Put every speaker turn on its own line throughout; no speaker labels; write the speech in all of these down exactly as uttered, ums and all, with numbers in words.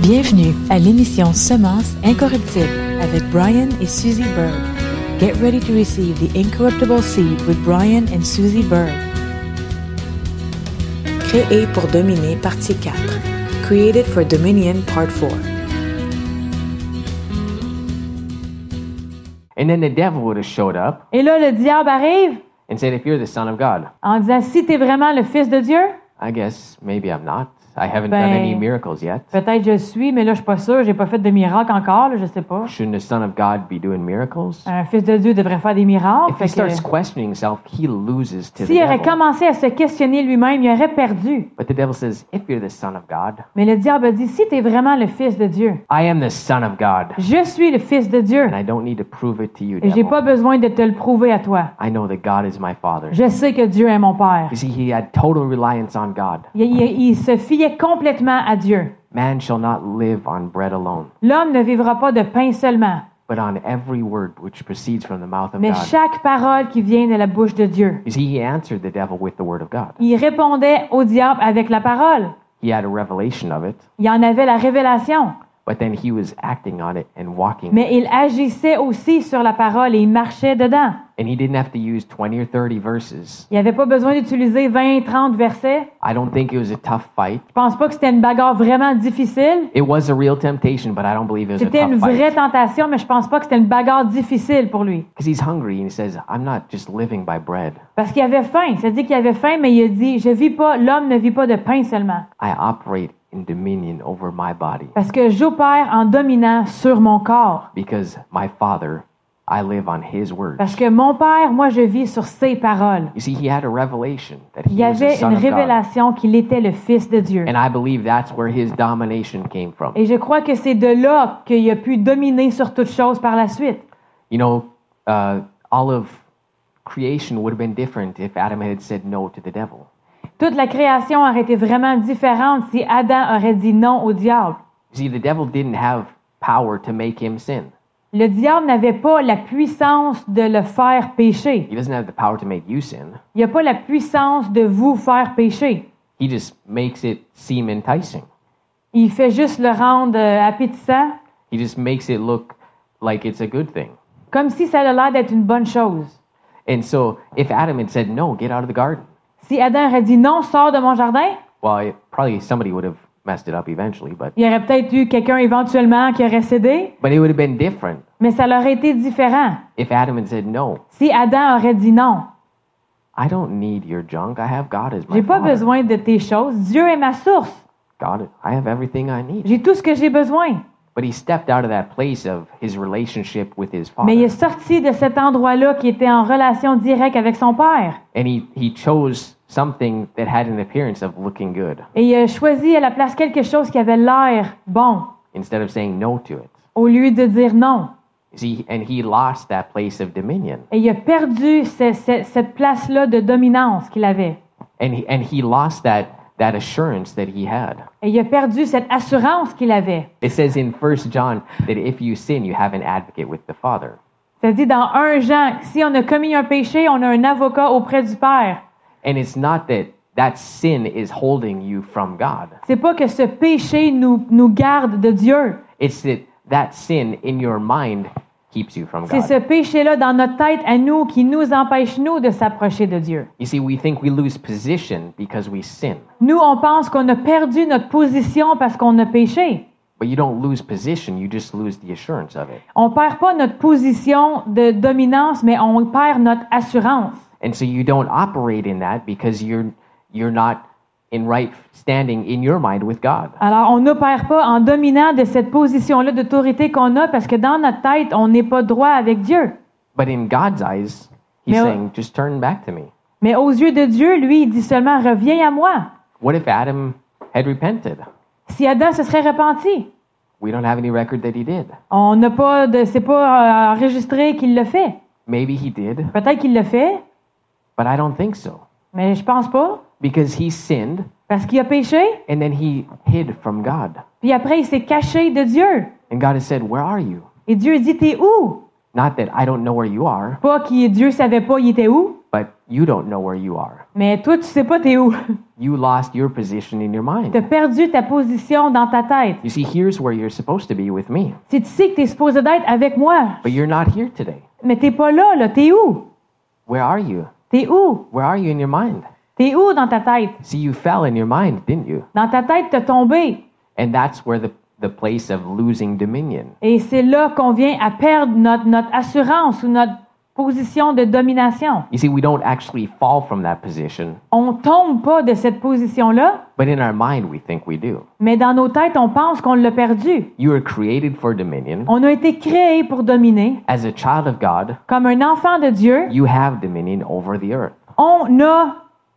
Bienvenue à l'émission Semences incorruptibles avec Brian et Susie Bird. Get ready to receive the incorruptible seed with Brian and Susie Bird. Créé pour dominer, partie quatre. Created for Dominion, part four.
And then the devil would have showed up
Et là, le diable arrive
and said, if you're the Son of God,
en disant, si tu es vraiment le Fils de Dieu,
I guess maybe I'm not. I haven't
Ben,
done any miracles yet.
peut-être je le suis, mais là, je suis pas sûr, j'ai pas fait de miracle encore, là, je sais pas.
Shouldn't the Son of God be doing miracles?
Un Fils de Dieu devrait faire des miracles.
If
fait
he
que
starts questioning himself, he loses to the
s'il aurait
devil.
commencé à se questionner lui-même, il aurait perdu.
But the devil says, if you're the Son of God,
Mais le diable a dit, si tu es vraiment le Fils de Dieu,
I am the Son of God,
je suis le Fils de Dieu,
and I don't need to prove it to you,
et j'ai
devil.
pas besoin de te le prouver à toi.
I know that God is my Father.
Je sais que Dieu est mon Père.
You see, he had total reliance on God.
Il, il- il se fiait complètement à Dieu.
Man shall not live on bread alone,
L'homme ne vivra pas de pain seulement,
but on every word which proceeds from the mouth of
mais
God.
chaque parole qui vient de la bouche de Dieu.
You see, he answered the devil with the word of God.
Il répondait au diable avec la parole.
He had a revelation of it,
Il en avait la révélation,
but then he was acting on it and walking.
mais il agissait aussi sur la parole et il marchait dedans.
And he didn't have to use twenty or thirty verses.
Il n'avait pas besoin d'utiliser vingt, trente versets.
I don't think it was a tough fight.
Je pense pas que c'était une bagarre vraiment difficile.
It was a real temptation, but I don't believe it was a
C'était une
tough
vraie
fight.
tentation, mais je pense pas que c'était une bagarre difficile pour lui.
Because he's hungry and he says, I'm not just living by bread.
Parce qu'il avait faim. Ça dit qu'il avait faim, mais il a dit, je vis pas, l'homme ne vit pas de pain seulement.
I operate in dominion over my body
Parce que j'opère en dominant sur mon corps.
because my Father, I live on his word.
Parce que mon Père, moi, je vis sur ses paroles.
You see, he had a revelation that
Il
he
y
was the
avait
Son
une
of God.
révélation qu'il était le Fils de Dieu.
And I believe that's where his domination came from.
Et je crois que c'est de là qu'il a pu dominer sur toute chose par la suite.
You know, uh, all of creation would have been different if Adam had said no to the devil.
Toute la création aurait été vraiment différente si Adam aurait dit non au diable.
You see, the devil didn't have power to make him sin.
Le diable n'avait pas la puissance de le faire pécher.
He doesn't have the power to make you sin.
Il n'a pas la puissance de vous faire pécher.
He just makes it seem enticing.
Il fait juste le rendre euh, appétissant,
He just makes it look like it's a good thing.
comme si ça a l'air d'être une bonne chose.
And so, if Adam had said no, get out of the garden,
Si Adam aurait dit non, sors de mon jardin,
well, it, probably somebody would have messed it up eventually, but
il y aurait peut-être eu quelqu'un éventuellement qui aurait cédé,
but it would have been different
mais ça aurait été différent.
if Adam had said no.
Si Adam aurait dit non,
I don't need your junk. I have God as my
j'ai pas
father.
besoin de tes choses, Dieu est ma source.
God, I have everything I need.
J'ai tout ce que j'ai besoin.
But he stepped out of that place of his relationship with his father,
Mais il est sorti de cet endroit-là qui était en relation directe avec son père.
and he he chose something that had an appearance of looking good
Et il a choisi à la place quelque chose qui avait l'air bon,
instead of saying no to it.
au lieu de dire non.
You see, and he lost that place of dominion,
Et il a perdu ce- ce- cette place-là de dominance qu'il avait.
and he and he lost that that assurance that he had.
Et il a perdu cette assurance qu'il avait.
It says in First John that if you sin, you have an advocate with the Father.
Ça dit dans un Jean, si on a commis un péché, on a un avocat auprès du Père.
And it's not that that sin is holding you from God.
C'est pas que ce péché nous, nous garde de Dieu.
It's that that sin in your mind keeps you from
C'est
God.
ce péché-là dans notre tête à nous qui nous empêche, nous, de s'approcher de Dieu.
You see, we think we lose position because we sin.
Nous, on pense qu'on a perdu notre position parce qu'on a péché.
But you don't lose position, you just lose the assurance of it.
On perd pas notre position de dominance, mais on perd notre assurance.
And so you don't operate in that because you're you're not in right standing in your mind with God.
Alors, on n'opère pas en dominant de cette position-là d'autorité qu'on a parce que dans notre tête, on n'est pas droit avec Dieu.
But in God's eyes, he's
Mais-
saying, just turn back to me.
Mais aux yeux de Dieu, lui, il dit seulement, reviens à moi.
What if Adam had repented?
Si Adam se serait repenti,
We don't have any record that he did.
on n'a pas de, c'est pas euh, enregistré qu'il le fait.
Maybe he did,
Peut-être qu'il le fait,
but I don't think so.
mais je pense pas.
Because he sinned
Parce qu'il a péché,
and then he hid from God.
puis après, il s'est caché de Dieu.
And God has said, where are you?
Et Dieu dit, t'es où?
Not that I don't know where you are,
Pas que Dieu savait pas il était où,
but you don't know where you are.
mais toi, tu sais pas t'es où.
You lost your position in your
Tu as
mind.
perdu ta position dans ta tête.
You see, here's where you're supposed to be with me,
C'est ici que tu es supposé d'être avec moi.
but you're not here today.
Mais t'es pas là, là. T'es où?
Where are you?
T'es où?
Where are you in your mind?
T'es où dans ta tête?
See, you fell in your mind, didn't you?
Dans ta tête, t'as tombé.
And that's where the, the place of losing dominion.
Et c'est là qu'on vient à perdre notre, notre assurance ou notre position de domination.
You see, we don't actually fall from that position,
On tombe pas de cette position-là,
but in our mind, we think we do.
mais dans nos têtes, on pense qu'on l'a perdu.
You were created for dominion.
On a été créé pour dominer.
As a child of God,
Comme un enfant de Dieu,
you have dominion over the earth.
on a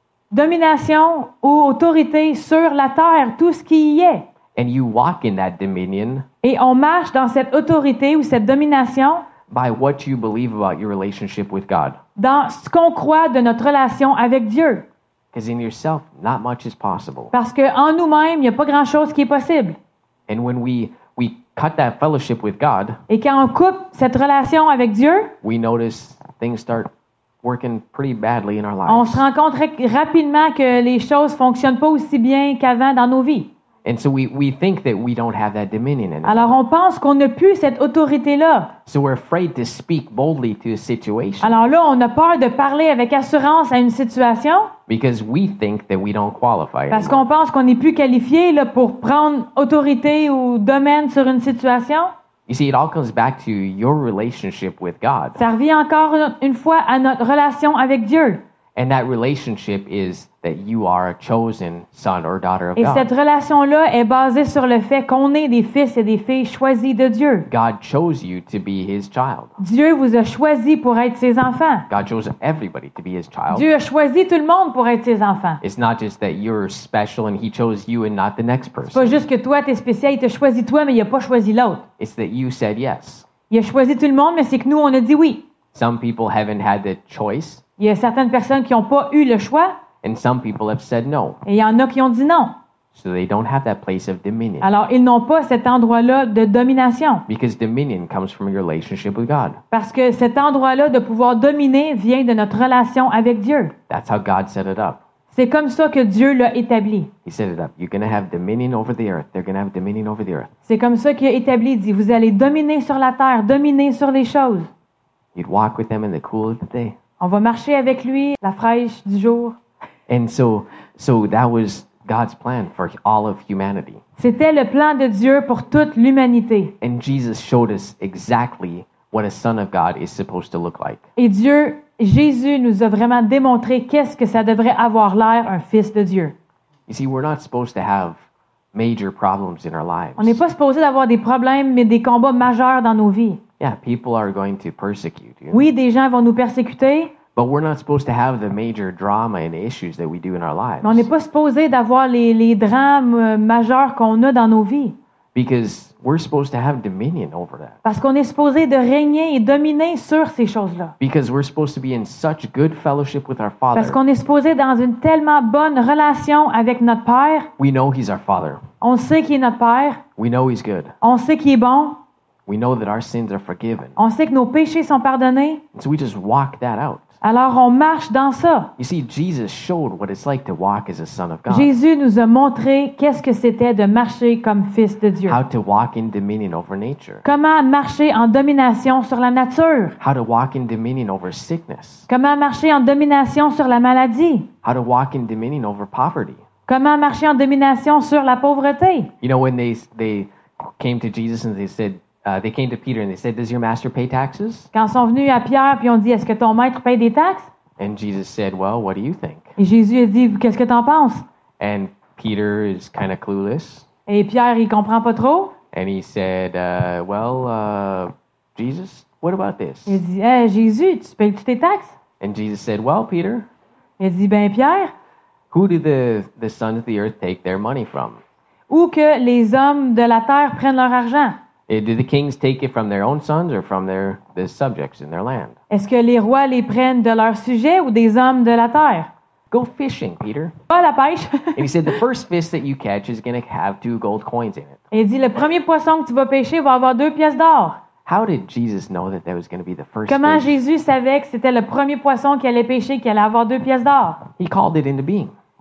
domination ou autorité sur la terre, tout ce qui y est.
And you walk in that dominion
Et on marche dans cette autorité ou cette domination
by what you believe about your relationship with God.
dans ce qu'on croit de notre relation avec Dieu.
Because in yourself, not much is possible.
Parce qu'en nous-mêmes, il n'y a pas grand-chose qui est possible.
And when we, we cut that fellowship with God,
Et quand on coupe cette relation avec Dieu,
we notice things start working pretty badly in our
on
lives.
se rend compte ra- rapidement que les choses fonctionnent pas aussi bien qu'avant dans nos vies.
And so we, we think that we don't have that dominion anymore.
Alors on pense qu'on n'a plus cette autorité-là.
So we're afraid to speak boldly to a situation
Alors là, on a peur de parler avec assurance à une situation
because we think that we don't qualify
parce
anymore.
qu'on pense qu'on n'est plus qualifié là, pour prendre autorité ou domaine sur une situation.
You see, it all comes back to your relationship with God.
Ça revient encore une- une fois à notre relation avec Dieu.
And that relationship is that you are a chosen son or daughter of
Et
God.
cette relation-là est basée sur le fait qu'on est des fils et des filles choisis de Dieu.
God chose you to be his child.
Dieu vous a choisi pour être ses enfants.
God chose everybody to be his child.
Dieu a choisi tout le monde pour être ses enfants.
It's not just that you're special and he chose you and not the next
C'est pas
person.
juste que toi, t'es spécial, il t'a choisi toi, mais il a pas choisi l'autre.
It's that you said yes.
Il a choisi tout le monde, mais c'est que nous, on a dit oui.
Some people haven't had the choice,
Il y a certaines personnes qui n'ont pas eu le choix,
and some people have said no.
et il y en a qui ont dit non.
So they don't have that place of dominion.
Alors, ils n'ont pas cet endroit-là de domination.
Because dominion comes from your relationship with God.
Parce que cet endroit-là de pouvoir dominer vient de notre relation avec Dieu.
That's how God set it up.
C'est comme ça que Dieu l'a établi.
He set it up. You're going to have dominion over the earth. They're going to have dominion over the earth.
C'est comme ça qu'il a établi. Il dit, vous allez dominer sur la terre, dominer sur les choses.
You'd walk with them in the cool of the day.
On va marcher avec lui, la fraîche du jour.
And so, so that was God's plan for all of humanity.
C'était le plan de Dieu pour toute l'humanité.
And Jesus showed us exactly what a son of God is supposed to look like.
Et Dieu, Jésus nous a vraiment démontré qu'est-ce que ça devrait avoir l'air un fils de Dieu.
You see, we're not supposed to have major problems in our lives.
On n'est pas supposé d'avoir des problèmes, mais des combats majeurs dans nos vies.
Yeah, people are going to persecute you.
Oui, des gens vont nous persécuter,
But we're not supposed to have the major drama and issues that we do in our lives.
mais on n'est pas supposé d'avoir les, les drames euh, majeurs qu'on a dans nos vies.
Because we're supposed to have dominion over that.
Parce qu'on est supposé de régner et dominer sur ces choses-là.
Because we're supposed to be in such good fellowship with our Father.
Parce qu'on est supposé dans une tellement bonne relation avec notre Père.
We know He's our Father.
On sait qu'il est notre Père.
We know He's good.
On sait qu'il est bon.
We know that our sins are forgiven.
On sait que nos péchés sont pardonnés.
And so we just walk that out.
Alors on marche dans ça.
You see, Jesus showed what it's like to walk as a son of God.
Jésus nous a montré qu'est-ce que c'était de marcher comme fils de Dieu.
How to walk in dominion over nature.
Comment marcher en domination sur la nature.
How to walk in dominion over sickness.
Comment marcher en domination sur la maladie.
How to walk in dominion over poverty.
Comment marcher en domination sur la pauvreté.
You know, when they they came to Jesus and they said, uh, they came to Peter and they said, "Does your master pay taxes?"
Quand ils sont venus à Pierre puis ont dit, est-ce que ton maître paye des taxes?
And Jesus said, "Well, what do you think?"
Et Jésus a dit, qu'est-ce que t'en penses?
And Peter is kind of clueless,
Et Pierre, il comprend pas trop.
and he said, uh, "Well, uh, Jesus, what about this?"
Il dit, hey, Jésus, tu payes-tu tes taxes?
And Jesus said, "Well, Peter,
Il dit, ben Pierre,
who do the the sons of the earth take their money from?
où que les hommes de la terre prennent leur argent?
Eh, Do the kings take it from their own sons or from their the subjects in their land?
Est-ce que les rois les prennent de leurs sujets ou des hommes de la terre?
Go fishing, Peter."
Pas à la pêche.
And he said, "The first fish that you catch is going to have two gold coins in it."
Il dit, le premier poisson que tu vas pêcher va avoir deux pièces d'or.
How did Jesus know that that was going to be the first
Comment
fish?
Jésus savait que c'était le premier poisson qu'il allait pêcher qui allait avoir deux pièces d'or?
He called it into being.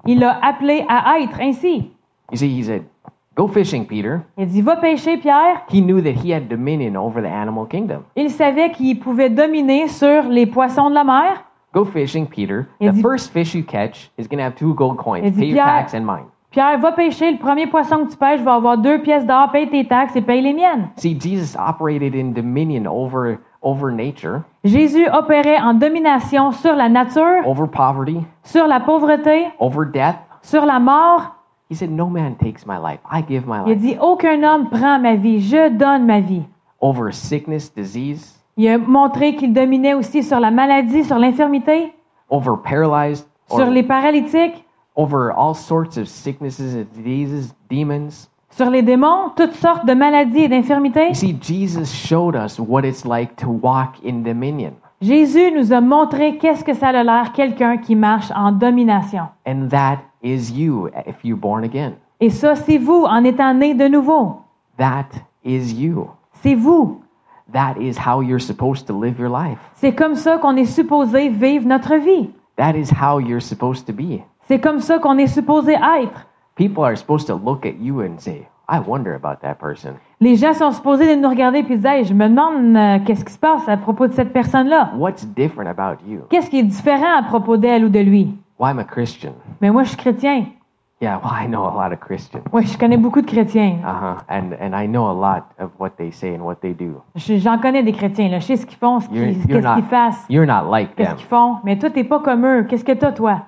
il l'a appelé à être ainsi.
You see, he said, "Go fishing, Peter."
Il dit, va pêcher, Pierre.
He knew that he had dominion over the animal kingdom.
Il savait qu'il pouvait dominer sur les poissons de la mer.
Go fishing, Peter.
Il
The
dit-
first fish you catch is going to have two gold coins.
Il dit,
Pay your
Pierre-
tax and mine.
Pierre, va pêcher. Le premier poisson que tu pêches va avoir deux pièces d'or. Paye tes taxes et paye les miennes.
See, Jesus operated in dominion over over nature,
Jésus opérait en domination sur la nature,
over poverty,
sur la pauvreté,
over death.
sur la mort.
He said, "No man takes my life. I give my
Il a
life."
dit, aucun homme prend ma vie. Je donne ma vie.
Over sickness, disease,
Il a montré qu'il dominait aussi sur la maladie, sur l'infirmité,
over paralyzed, or
sur les paralytiques,
over all sorts of sicknesses and diseases, demons.
sur les démons, toutes sortes de maladies et d'infirmités.
You see, Jesus showed us what it's like to walk in dominion.
Jésus nous a montré qu'est-ce que ça a l'air quelqu'un qui marche en domination.
And that is you if you're born again.
Et ça, c'est vous en étant né de nouveau.
That is you.
C'est vous.
That is how you're supposed to live your life.
C'est comme ça qu'on est supposé vivre notre vie.
That is how you're supposed to be.
C'est comme ça qu'on est supposé être.
People are supposed to look at you and say, "I wonder about that person."
Les gens sont supposés de nous regarder et de dire, hey, je me demande euh, qu'est-ce qui se passe à propos de cette personne-là.
What's different about you?
Qu'est-ce qui est différent à propos d'elle ou de lui?
Well, I'm a Christian.
Mais moi, je suis chrétien.
Yeah, well, I know a lot of Christians.
Oui, je connais beaucoup de chrétiens.
Uh-huh. And and I know a lot of what they say and what they do.
Je- J'en connais des chrétiens. Là. Je sais ce qu'ils font, ce qu'ils-
You're, you're
qu'est-ce
not
qu'ils fassent,
you're not like
qu'est-ce
them.
qu'ils font. Mais toi, t'es pas comme eux. Qu'est-ce que t'as, toi?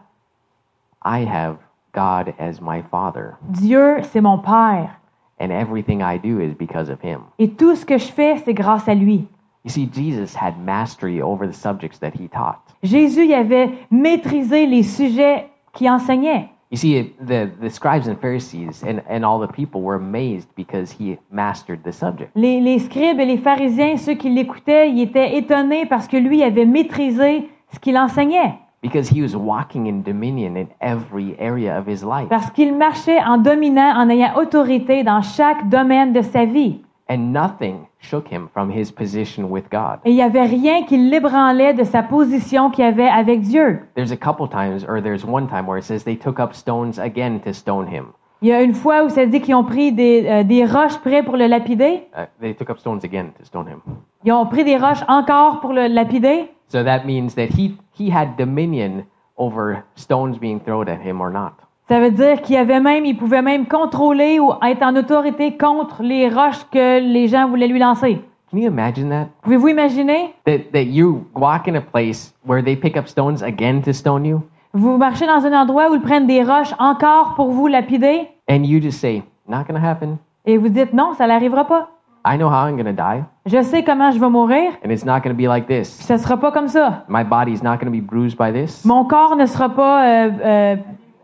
I have God as my Father,
Dieu, c'est mon Père.
and everything I do is because of him.
Et tout ce que je fais, c'est grâce à lui.
You see, Jesus had mastery over the subjects that he taught.
Jésus il avait maîtrisé les sujets qu'il enseignait.
You see, it, the, the scribes and Pharisees and, and all the people were amazed because he mastered the subject.
Les, les scribes et les pharisiens, ceux qui l'écoutaient, ils étaient étonnés parce que lui avait maîtrisé ce qu'il enseignait.
Because he was walking in dominion in every area of his life.
Parce qu'il marchait en dominant, en ayant autorité dans chaque domaine de sa vie.
And nothing shook him from his position with God.
Et il n'y avait rien qui l'ébranlait de sa position qu'il avait avec Dieu.
There's a couple times, or there's one time where it says they took up stones again to stone him.
Il y a une fois où ça dit qu'ils ont pris des, euh, des roches prêtes pour le lapider.
Uh, they took up stones again to stone him.
Ils ont pris des roches encore pour le lapider.
So that means that he, he had dominion over stones being thrown at him or not.
Ça veut dire qu'il avait même, il pouvait même contrôler ou être en autorité contre les roches que les gens voulaient lui lancer.
Can you imagine that?
Pouvez-vous imaginer?
That, that you walk in a place where they pick up stones again to stone you,
Vous marchez dans un endroit où ils prennent des roches encore pour vous lapider
and you just say, "Not going to happen.
et vous dites non, ça n'arrivera pas.
I know how I'm going to die,
Je sais comment je vais mourir,
and it's not going to be like this.
ça sera pas comme ça.
My body's not going to be bruised by this,
Mon corps ne sera pas euh, euh,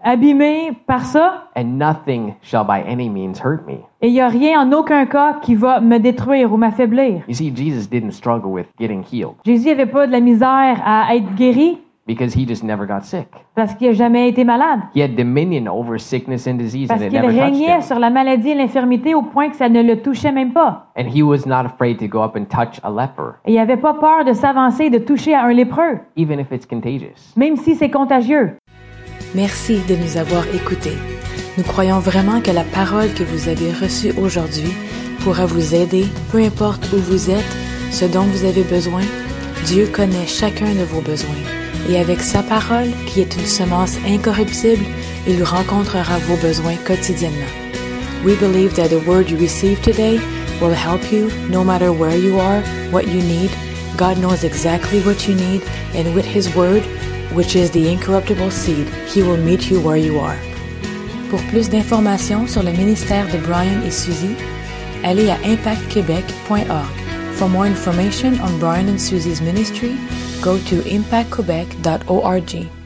abîmé par ça
and nothing shall by any means hurt me."
et il n'y a rien en aucun cas qui va me détruire ou m'affaiblir.
You see, Jesus didn't struggle with getting healed
Jésus n'avait pas de la misère à être guéri
because he just never got sick.
parce qu'il n'a jamais été malade.
He had dominion over sickness and disease,
Parce
and it
qu'il
never touched
régnait
him.
sur la maladie et l'infirmité au point que ça ne le touchait même pas.
And he was not afraid to go up and touch a leper,
Et il n'avait pas peur de s'avancer et de toucher à un lépreux,
even if it's contagious.
même si c'est contagieux.
Merci de nous avoir écoutés. Nous croyons vraiment que la parole que vous avez reçue aujourd'hui pourra vous aider, peu importe où vous êtes, ce dont vous avez besoin. Dieu connaît chacun de vos besoins. Et avec sa parole, qui est une semence incorruptible, il rencontrera vos besoins quotidiennement. We believe that the word you received today will help you no matter where you are, what you need. God knows exactly what you need, and with His word, which is the incorruptible seed, He will meet you where you are. Pour plus d'informations sur le ministère de Brian et Suzy, allez à impact québec point org. For more information on Brian and Suzy's ministry, go to impact quebec dot org.